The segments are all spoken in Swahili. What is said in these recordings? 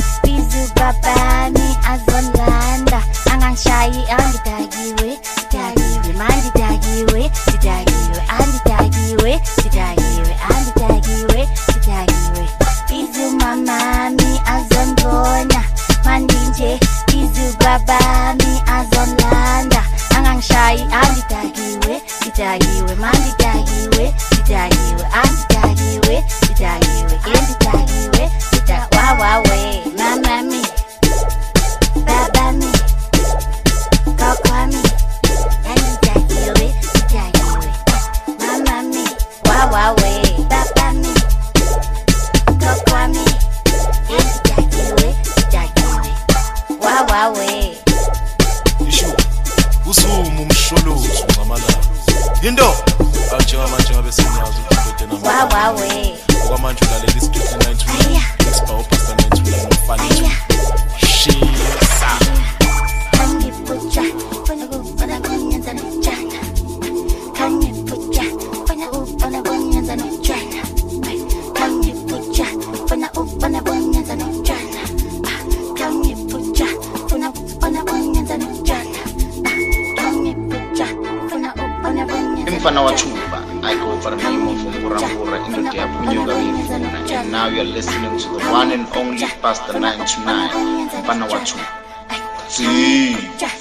bizu babami azolanda angangishayi angidakiwe dakiwe mandidakiwe didakiwe andidakiwe didakiwe andidakiwe didakiwe bizu mamami azondona mandinje bizu babami azolanda angangishayi andidakiwe didakiwe mandidakiwe didakiwe andidakiwe didakiwe endidakiwe wawawe mamami babami kokwami andidakiwe didakiwe mamami wawawe babami kokwami andidakiwe didakiwe wawawe isho usumu umsholozo ngamalanga into ajengamanje ngabe senyazo ukubhedena wawawe okwamanje ulalela istudio 929 expo pastor 929 ufanele shisa kangipuja funa ukubona bonyenza notshana kangipuja funa ukubona bonyenza notshana kangipuja funa ukubona bonyenza notshana kangipuja funa ukubona bonyenza notshana kangipuja funa ukubona bonyenza Mfana wa Chuba, I go for the name of Murambura in the Diapunyuga. And now you're listening to the one and only Pastor 929, Mfana wa Chuba. See.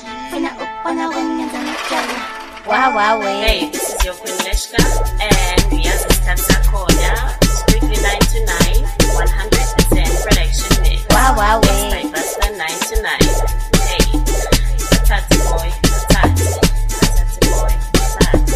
Hey, this is your Queen Leshka, and we are the Stanza Corner, strictly 929, 100% production mix. By Pastor 929. Hey, Tatsi boy, Tatsi boy, Tatsi.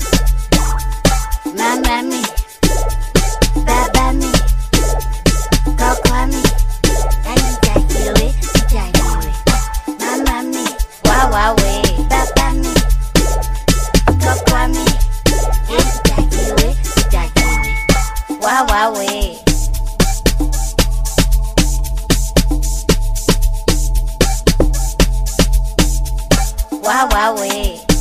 Mamami, babami, kokwami, andidakiwe, didakiwe. Mamami, wawawe, babami, kokwami, andidakiwe, didakiwe. Wawawe. Wawawe.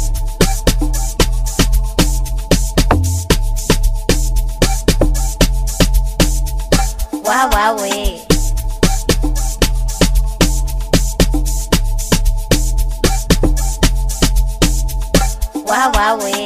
Wawawe. Wawawe.